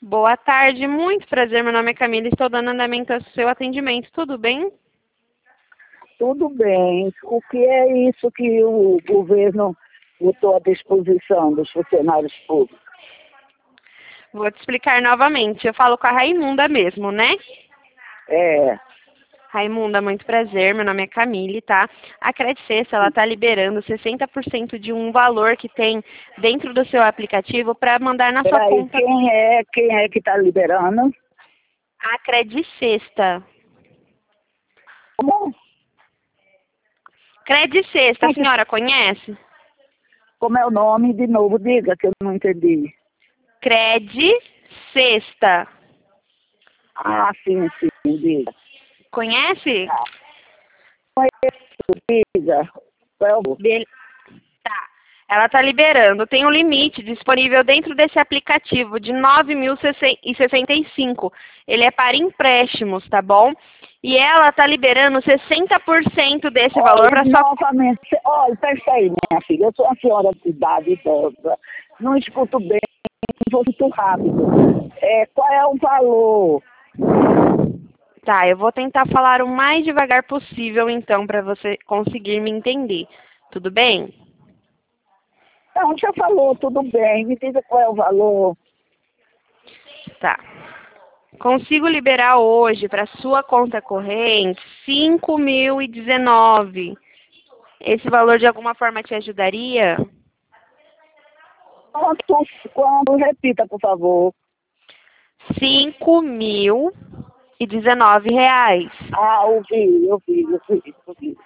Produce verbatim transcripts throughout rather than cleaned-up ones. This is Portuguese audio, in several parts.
Boa tarde, muito prazer. Meu nome é Camila, estou dando andamento ao seu atendimento. Tudo bem? Tudo bem. O que é isso que o governo botou à disposição dos funcionários públicos? Vou te explicar novamente. Eu falo com a Raimunda mesmo, né? É, Raimunda, muito prazer. Meu nome é Camille, tá? A Credicesta, ela tá liberando sessenta por cento de um valor que tem dentro do seu aplicativo para mandar na sua peraí, conta. quem é, quem é que está liberando? A Credicesta. Como? Credicesta, a senhora conhece? Como é o nome? De novo, diga que eu não entendi. Credicesta. Ah, sim, sim, diga. Conhece? Diga. Qual é o... Bel- Tá. Ela está liberando. Tem um limite disponível dentro desse aplicativo de nove mil e sessenta e cinco. Ele é para empréstimos, tá bom? E ela está liberando sessenta por cento desse valor para Olha, sua... novamente, olha, presta aí, minha filha, eu sou uma senhora de idade idosa, não escuto bem, vou muito rápido. É, qual é o valor? Tá, eu vou tentar falar o mais devagar possível, então, para você conseguir me entender. Tudo bem? Não, já falou, tudo bem, me diga qual é o valor. Tá. Consigo liberar hoje para sua conta corrente cinco mil e dezenove. Esse valor de alguma forma te ajudaria? Quanto, quanto, repita, por favor. Cinco mil e dezenove reais. Ah, ouvi, ouvi, ouvi, ouvi.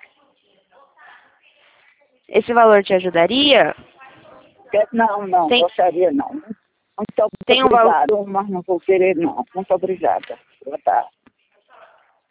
Esse valor te ajudaria? Quer- Não, não, Tem, gostaria não. Muito tem um valor. obrigado, mas não vou querer não. Muito obrigada. Boa tarde.